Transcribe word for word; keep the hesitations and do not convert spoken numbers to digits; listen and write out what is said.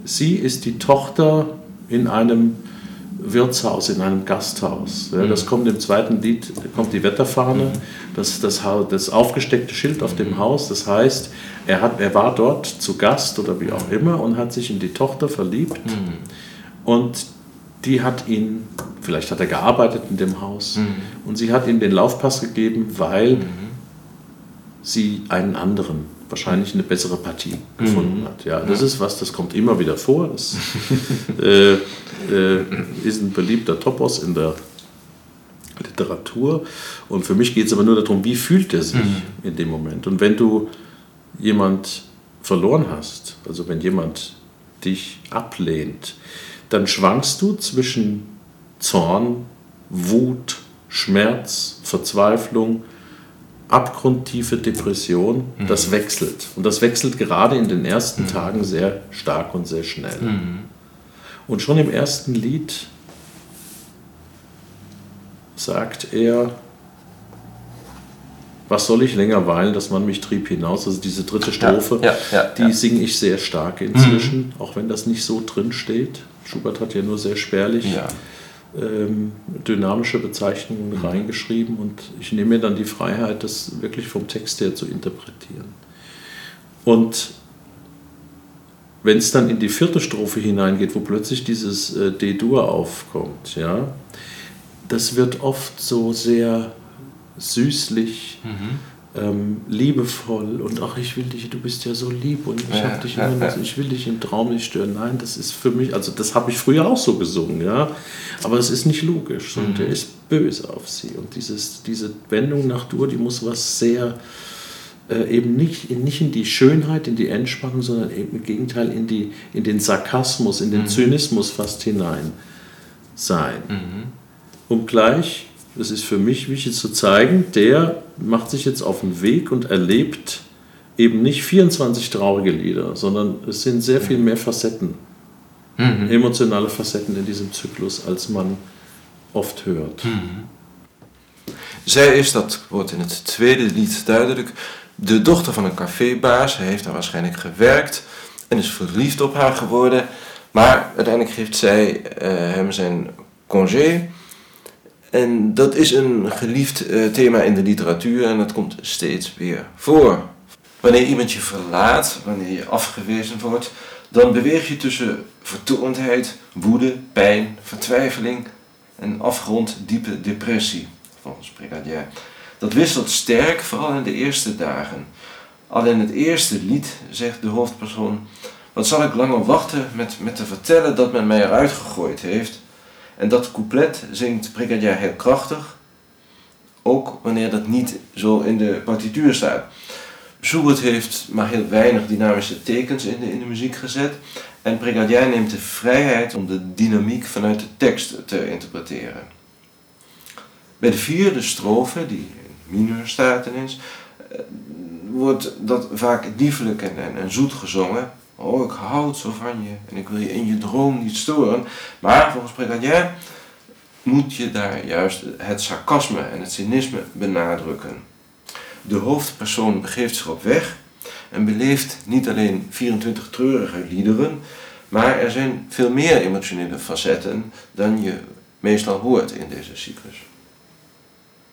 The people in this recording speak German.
Sie ist die Tochter in einem Wirtshaus, in einem Gasthaus. Ja, das kommt im zweiten Lied, kommt die Wetterfahne, das, das, das aufgesteckte Schild auf dem Haus. Das heißt, er, hat, er war dort zu Gast oder wie auch immer und hat sich in die Tochter verliebt. Mhm. Und die hat ihn, vielleicht hat er gearbeitet in dem Haus, mhm. und sie hat ihm den Laufpass gegeben, weil mhm. sie einen anderen, wahrscheinlich eine bessere Partie gefunden mhm. hat. Ja, das ist was, das kommt immer wieder vor. Das äh, äh, ist ein beliebter Topos in der Literatur. Und für mich geht es aber nur darum, wie fühlt er sich mhm. in dem Moment. Und wenn du jemand verloren hast, also wenn jemand dich ablehnt, dann schwankst du zwischen Zorn, Wut, Schmerz, Verzweiflung, abgrundtiefe Depression. Mhm. Das wechselt. Und das wechselt gerade in den ersten mhm. Tagen sehr stark und sehr schnell. Mhm. Und schon im ersten Lied sagt er, was soll ich länger weilen, dass man mich trieb hinaus. Also diese dritte Strophe, ja, ja, ja, die ja. singe ich sehr stark inzwischen, mhm. auch wenn das nicht so drin steht. Schubert hat ja nur sehr spärlich ja. ähm, dynamische Bezeichnungen mhm. reingeschrieben und ich nehme mir dann die Freiheit, das wirklich vom Text her zu interpretieren. Und wenn es dann in die vierte Strophe hineingeht, wo plötzlich dieses äh, D-Dur aufkommt, ja, das wird oft so sehr süßlich, mhm. ähm, liebevoll und ach, ich will dich, du bist ja so lieb und ich, ja, hab dich ja, immer, ja. ich will dich im Traum nicht stören. Nein, das ist für mich, also das habe ich früher auch so gesungen, ja, aber es ist nicht logisch, sondern mhm. der ist böse auf sie und dieses, diese Wendung nach Dur, die muss was sehr äh, eben nicht, nicht in die Schönheit, in die Entspannung, sondern eben im Gegenteil in, die, in den Sarkasmus, in den mhm. Zynismus fast hinein sein. Mhm. Um gleich, das ist für mich wichtig zu zeigen, der macht sich jetzt auf den Weg und erlebt eben nicht vierundzwanzig traurige Lieder, sondern es sind sehr viel mehr Facetten, mhm. emotionale Facetten in diesem Zyklus, als man oft hört. Mhm. Zij is, dat wordt in het tweede lied duidelijk, de dochter van een cafébaas. Hij heeft daar waarschijnlijk gewerkt en is verliefd op haar geworden. Maar uiteindelijk geeft zij uh, hem zijn congé. En dat is een geliefd uh, thema in de literatuur en dat komt steeds weer voor. Wanneer iemand je verlaat, wanneer je afgewezen wordt, dan beweeg je tussen vertoorndheid, woede, pijn, vertwijfeling en afgronddiepe depressie, volgens Brigadier. Dat wisselt sterk, vooral in de eerste dagen. Al in het eerste lied zegt de hoofdpersoon: wat zal ik langer wachten met, met te vertellen dat men mij eruit gegooid heeft. En dat couplet zingt Brigadier heel krachtig, ook wanneer dat niet zo in de partituur staat. Schubert heeft maar heel weinig dynamische tekens in de, in de muziek gezet en Brigadier neemt de vrijheid om de dynamiek vanuit de tekst te interpreteren. Bij de vierde strofe, die in mineur staat ineens, wordt dat vaak liefelijk en, en, en zoet gezongen. Oh, ik houd zo van je en ik wil je in je droom niet storen. Maar volgens Brigadier moet je daar juist het sarcasme en het cynisme benadrukken. De hoofdpersoon begeeft zich op weg en beleeft niet alleen vierentwintig treurige liederen, maar er zijn veel meer emotionele facetten dan je meestal hoort in deze cyclus.